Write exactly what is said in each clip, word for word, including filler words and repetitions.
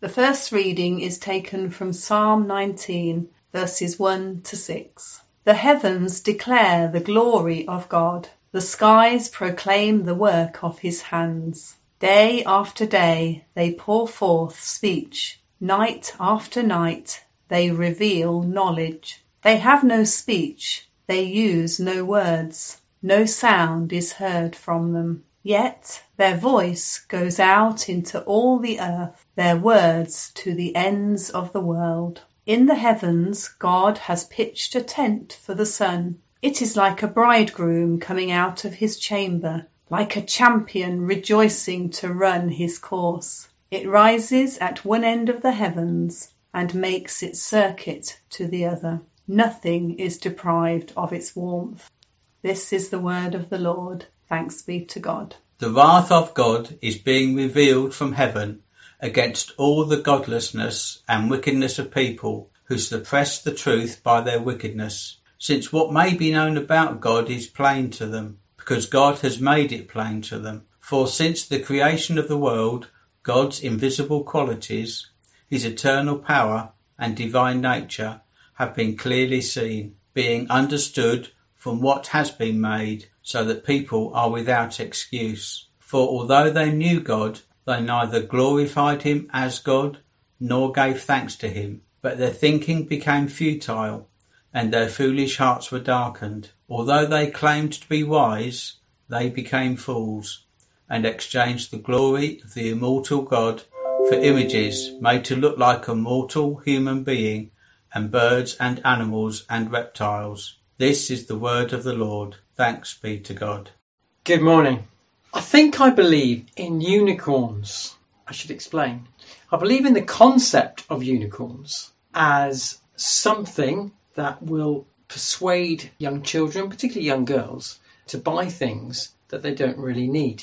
The first reading is taken from Psalm nineteen, verses one to six. The heavens declare the glory of God. The skies proclaim the work of his hands. Day after day they pour forth speech. Night after night they reveal knowledge. They have no speech. They use no words. No sound is heard from them. Yet their voice goes out into all the earth, their words to the ends of the world. In the heavens God has pitched a tent for the sun. It is like a bridegroom coming out of his chamber, like a champion rejoicing to run his course. It rises at one end of the heavens and makes its circuit to the other. Nothing is deprived of its warmth. This is the word of the Lord. Thanks be to God. The wrath of God is being revealed from heaven against all the godlessness and wickedness of people who suppress the truth by their wickedness, since what may be known about God is plain to them, because God has made it plain to them. For since the creation of the world, God's invisible qualities, his eternal power and divine nature have been clearly seen, being understood from what has been made, so that people are without excuse. For although they knew God, they neither glorified him as God, nor gave thanks to him. But their thinking became futile, and their foolish hearts were darkened. Although they claimed to be wise, they became fools, and exchanged the glory of the immortal God for images made to look like a mortal human being, and birds and animals and reptiles. This is the word of the Lord. Thanks be to God. Good morning. I think I believe in unicorns. I should explain. I believe in the concept of unicorns as something that will persuade young children, particularly young girls, to buy things that they don't really need.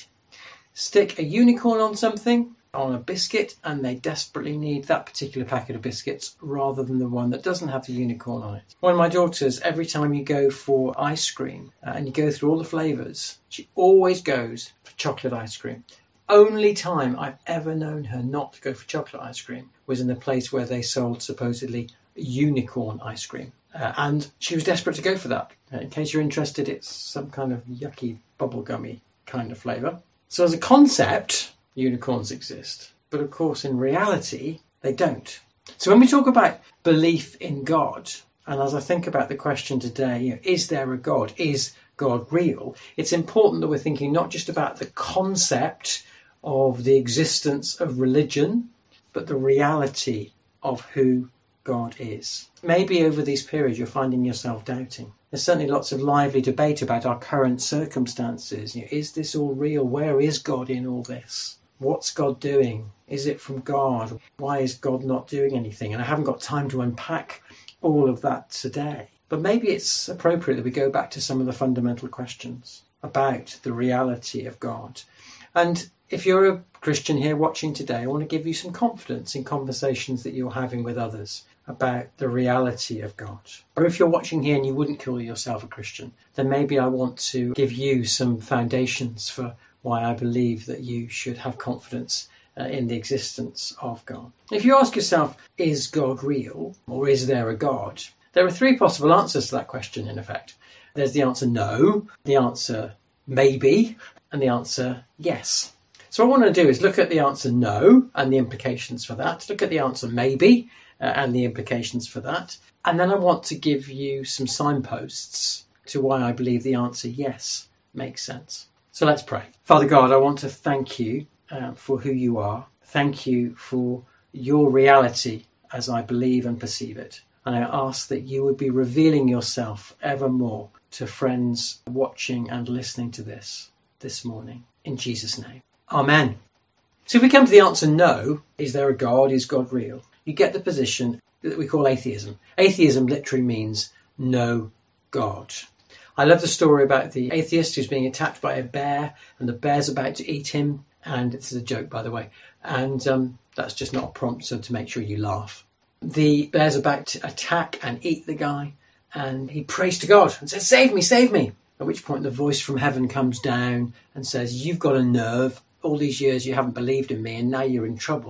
Stick a unicorn on something, on a biscuit, and they desperately need that particular packet of biscuits rather than the one that doesn't have the unicorn on it. One of my daughters, every time you go for ice cream uh, and you go through all the flavours, she always goes for chocolate ice cream. Only time I've ever known her not to go for chocolate ice cream was in a place where they sold supposedly unicorn ice cream. Uh, and she was desperate to go for that. Uh, in case you're interested, it's some kind of yucky, bubblegummy kind of flavour. So as a concept, unicorns exist. But of course, in reality, they don't. So when we talk about belief in God, and as I think about the question today, you know, is there a God? Is God real? It's important that we're thinking not just about the concept of the existence of religion, but the reality of who God is. Maybe over these periods you're finding yourself doubting. There's certainly lots of lively debate about our current circumstances. You know, is this all real? Where is God in all this? What's God doing? Is it from God? Why is God not doing anything? And I haven't got time to unpack all of that today. But maybe it's appropriate that we go back to some of the fundamental questions about the reality of God. And if you're a Christian here watching today, I want to give you some confidence in conversations that you're having with others about the reality of God. Or if you're watching here and you wouldn't call yourself a Christian, then maybe I want to give you some foundations for why I believe that you should have confidence uh, in the existence of God. If you ask yourself, is God real, or is there a God? There are three possible answers to that question, in effect. There's the answer no, the answer maybe, and the answer yes. So what I want to do is look at the answer no and the implications for that, look at the answer maybe uh, and the implications for that, and then I want to give you some signposts to why I believe the answer yes makes sense. So let's pray. Father God, I want to thank you uh, for who you are. Thank you for your reality as I believe and perceive it. And I ask that you would be revealing yourself ever more to friends watching and listening to this this morning. In Jesus' name. Amen. So if we come to the answer no, is there a God? Is God real? You get the position that we call atheism. Atheism literally means no God. I love the story about the atheist who's being attacked by a bear and the bear's about to eat him. And it's a joke, by the way. And um, that's just not a prompt, so to make sure you laugh. The bear's about to attack and eat the guy. And he prays to God and says, save me, save me. At which point the voice from heaven comes down and says, you've got a nerve. All these years you haven't believed in me and now you're in trouble.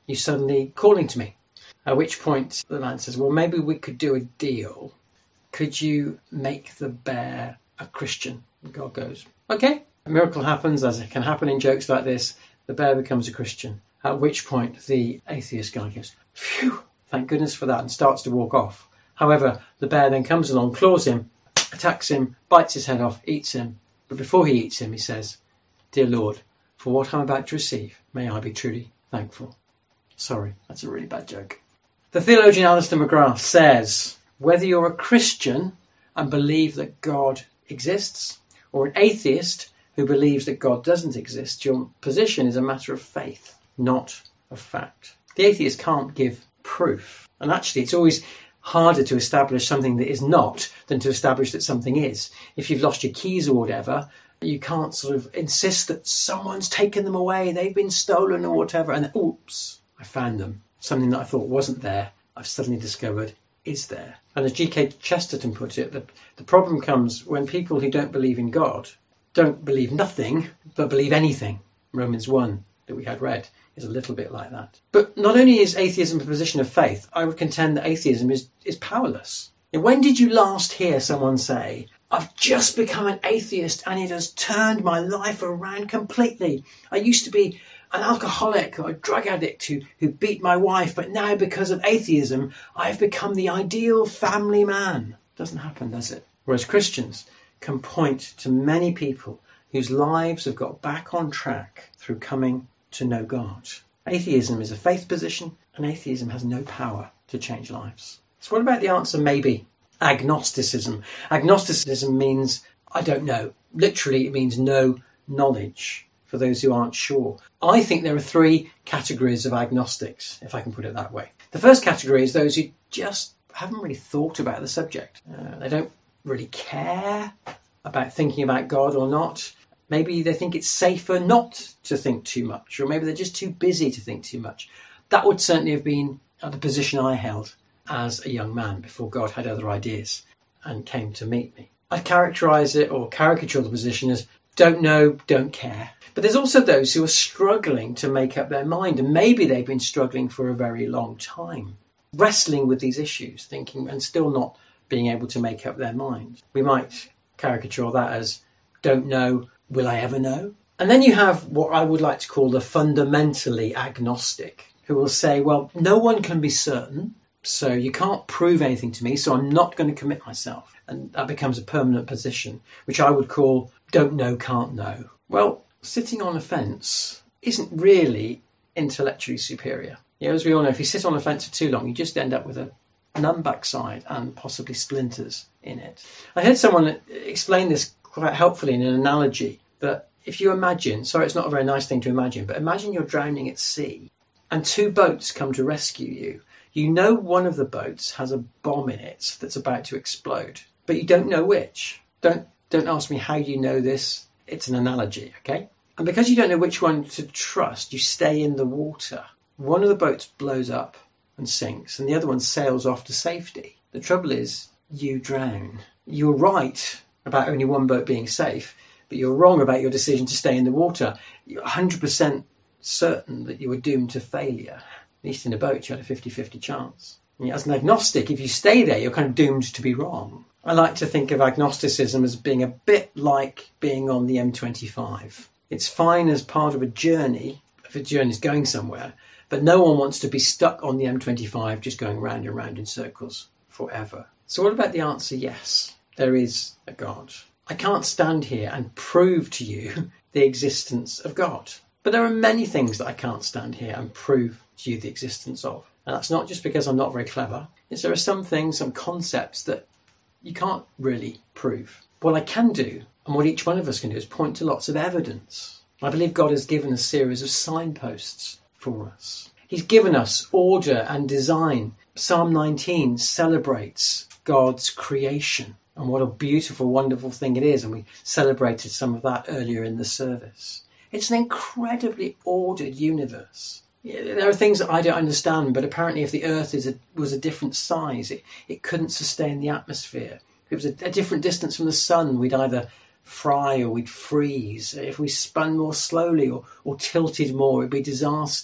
you suddenly calling to me? At which point the man says, well, maybe we could do a deal. Could you make the bear a Christian? And God goes, okay. A miracle happens, as it can happen in jokes like this. The bear becomes a Christian. At which point the atheist guy goes, phew, thank goodness for that, and starts to walk off. However, the bear then comes along, claws him, attacks him, bites his head off, eats him. But before he eats him, he says, dear Lord, for what I'm about to receive, may I be truly thankful. Sorry, that's a really bad joke. The theologian Alistair McGrath says, whether you're a Christian and believe that God exists, or an atheist who believes that God doesn't exist, your position is a matter of faith, not of fact. The atheist can't give proof. And actually, it's always harder to establish something that is not than to establish that something is. If you've lost your keys or whatever, you can't sort of insist that someone's taken them away, they've been stolen or whatever, and then, oops, I found them. Something that I thought wasn't there, I've suddenly discovered is there. And as G K Chesterton put it, the, the problem comes when people who don't believe in God don't believe nothing, but believe anything. Romans one that we had read is a little bit like that. But not only is atheism a position of faith, I would contend that atheism is, is powerless. And when did you last hear someone say, I've just become an atheist and it has turned my life around completely. I used to be an alcoholic or a drug addict who, who beat my wife, but now because of atheism, I've become the ideal family man. Doesn't happen, does it? Whereas Christians can point to many people whose lives have got back on track through coming to know God. Atheism is a faith position, and atheism has no power to change lives. So what about the answer maybe? Agnosticism. Agnosticism means I don't know. Literally, it means no knowledge, for those who aren't sure. I think there are three categories of agnostics, if I can put it that way. The first category is those who just haven't really thought about the subject. Uh, they don't really care about thinking about God or not. Maybe they think it's safer not to think too much, or maybe they're just too busy to think too much. That would certainly have been the position I held as a young man before God had other ideas and came to meet me. I'd characterise it or caricature the position as don't know, don't care. But there's also those who are struggling to make up their mind, and maybe they've been struggling for a very long time, wrestling with these issues, thinking and still not being able to make up their mind. We might caricature that as don't know, will I ever know? And then you have what I would like to call the fundamentally agnostic, who will say, well, no one can be certain, so you can't prove anything to me, so I'm not going to commit myself. And that becomes a permanent position, which I would call don't know, can't know. Well, sitting on a fence isn't really intellectually superior. You know, as we all know, if you sit on a fence for too long, you just end up with a numb backside and possibly splinters in it. I heard someone explain this quite helpfully in an analogy that if you imagine, sorry, it's not a very nice thing to imagine, but imagine you're drowning at sea and two boats come to rescue you. You know one of the boats has a bomb in it that's about to explode, but you don't know which. Don't don't ask me how you know this. It's an analogy, okay? And because you don't know which one to trust, you stay in the water. One of the boats blows up and sinks, and the other one sails off to safety. The trouble is, you drown. You're right about only one boat being safe, but you're wrong about your decision to stay in the water. You're one hundred percent certain that you were doomed to failure. At least in a boat, you had a fifty-fifty chance. And as an agnostic, if you stay there, you're kind of doomed to be wrong. I like to think of agnosticism as being a bit like being on the M twenty-five. It's fine as part of a journey, if a journey's going somewhere, but no one wants to be stuck on the M twenty-five just going round and round in circles forever. So what about the answer yes? There is a God. I can't stand here and prove to you the existence of God. But there are many things that I can't stand here and prove to you the existence of. And that's not just because I'm not very clever. It's there are some things, some concepts that you can't really prove. What I can do, and what each one of us can do, is point to lots of evidence. I believe God has given a series of signposts for us. He's given us order and design. Psalm nineteen celebrates God's creation. And what a beautiful, wonderful thing it is. And we celebrated some of that earlier in the service. It's an incredibly ordered universe. There are things that I don't understand, but apparently if the Earth is a, was a different size, it, it couldn't sustain the atmosphere. If it was a, a different distance from the sun, we'd either fry or we'd freeze. If we spun more slowly or, or tilted more, it'd be disaster.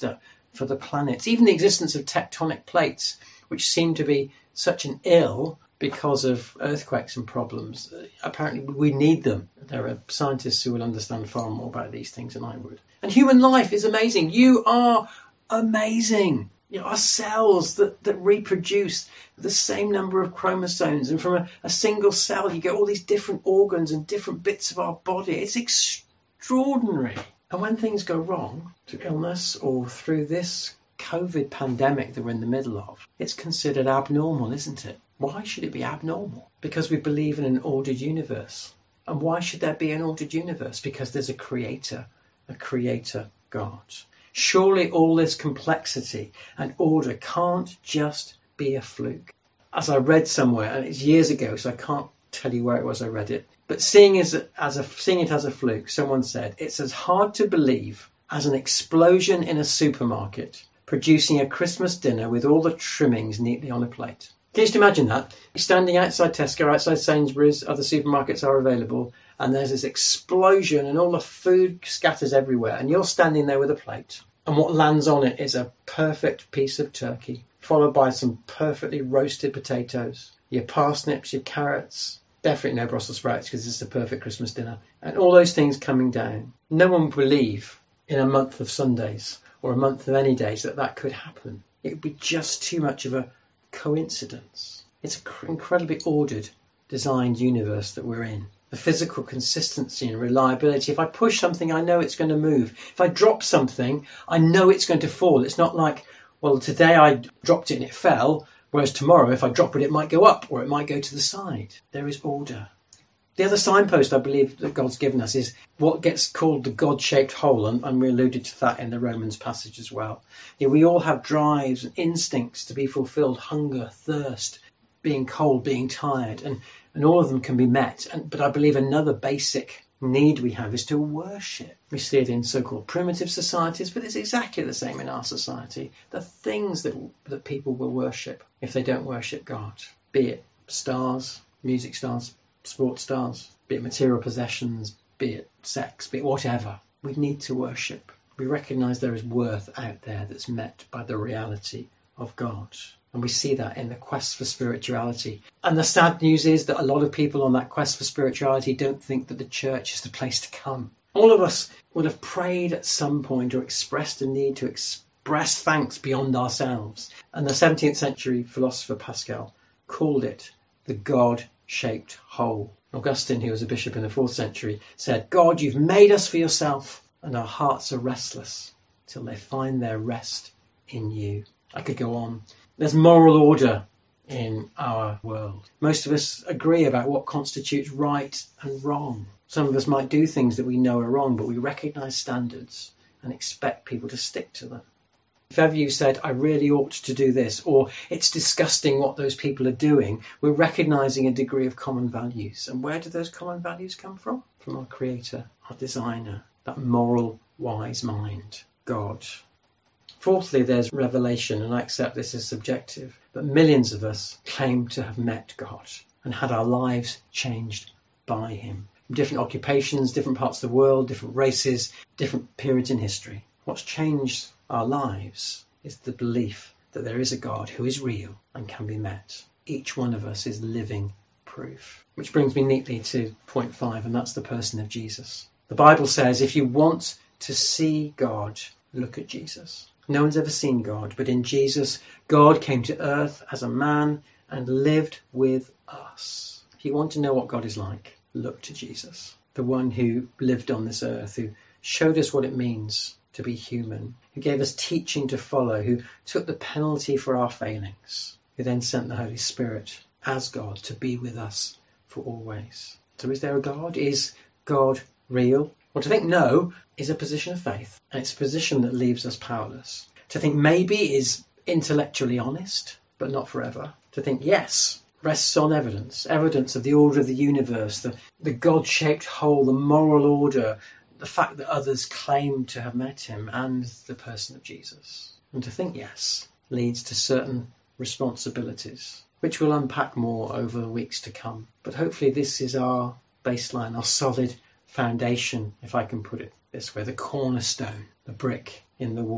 for the planets, even the existence of tectonic plates, which seem to be such an ill because of earthquakes and problems. Apparently we need them. There are scientists who will understand far more about these things than I would. And human life is amazing. You are amazing. You know, our cells that, that reproduce the same number of chromosomes, and from a, a single cell you get all these different organs and different bits of our body. It's extraordinary. And when things go wrong, through illness or through this COVID pandemic that we're in the middle of, it's considered abnormal, isn't it? Why should it be abnormal? Because we believe in an ordered universe. And why should there be an ordered universe? Because there's a creator, a creator God. Surely all this complexity and order can't just be a fluke. As I read somewhere, and it's years ago, so I can't tell you where it was I read it, but seeing, as a, as a, seeing it as a fluke, someone said, it's as hard to believe as an explosion in a supermarket producing a Christmas dinner with all the trimmings neatly on a plate. Can you just imagine that? You're standing outside Tesco, outside Sainsbury's, other supermarkets are available, and there's this explosion and all the food scatters everywhere, and you're standing there with a plate, and what lands on it is a perfect piece of turkey, followed by some perfectly roasted potatoes, your parsnips, your carrots, definitely no Brussels sprouts because it's the perfect Christmas dinner, and all those things coming down. No one would believe in a month of Sundays or a month of any days that that could happen. It would be just too much of a coincidence. It's an incredibly ordered, designed universe that we're in. The physical consistency and reliability. If I push something, I know it's going to move. If I drop something, I know it's going to fall. It's not like, well, today I dropped it and it fell, whereas tomorrow, if I drop it, it might go up or it might go to the side. There is order. The other signpost I believe that God's given us is what gets called the God-shaped hole, and, and we alluded to that in the Romans passage as well. You know, we all have drives and instincts to be fulfilled, hunger, thirst, being cold, being tired, and, and all of them can be met. And, but I believe another basic need we have is to worship. We see it in so-called primitive societies, but it's exactly the same in our society. The things that, that people will worship if they don't worship God, be it stars, music stars, sports stars, be it material possessions, be it sex, be it whatever. We need to worship. We recognise there is worth out there that's met by the reality of God. And we see that in the quest for spirituality. And the sad news is that a lot of people on that quest for spirituality don't think that the church is the place to come. All of us would have prayed at some point or expressed a need to express thanks beyond ourselves. And the seventeenth century philosopher Pascal called it the God-shaped hole. Augustine, who was a bishop in the fourth century, said, God, you've made us for yourself, and our hearts are restless till they find their rest in you. I could go on. There's moral order in our world. Most of us agree about what constitutes right and wrong. Some of us might do things that we know are wrong, but we recognise standards and expect people to stick to them. If ever you said, I really ought to do this, or it's disgusting what those people are doing, we're recognising a degree of common values. And where do those common values come from? From our creator, our designer, that moral, wise mind, God. Fourthly, there's revelation, and I accept this is subjective, but millions of us claim to have met God and had our lives changed by him. From different occupations, different parts of the world, different races, different periods in history. What's changed our lives is the belief that there is a God who is real and can be met. Each one of us is living proof. Which brings me neatly to point five, and that's the person of Jesus. The Bible says if you want to see God, look at Jesus. No one's ever seen God, but in Jesus, God came to earth as a man and lived with us. If you want to know what God is like, look to Jesus, the one who lived on this earth, who showed us what it means to be human, who gave us teaching to follow, who took the penalty for our failings, who then sent the Holy Spirit as God to be with us for always. So is there a God? Is God real? Well, to think no is a position of faith, and it's a position that leaves us powerless. To think maybe is intellectually honest, but not forever. To think yes rests on evidence, evidence of the order of the universe, the, the God-shaped whole, the moral order, the fact that others claim to have met him, and the person of Jesus. And to think yes leads to certain responsibilities, which we'll unpack more over the weeks to come. But hopefully this is our baseline, our solid foundation, if I can put it this way, the cornerstone, the brick in the wall.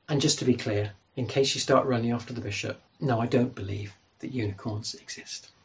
And just to be clear, in case you start running after the bishop, no, I don't believe that unicorns exist.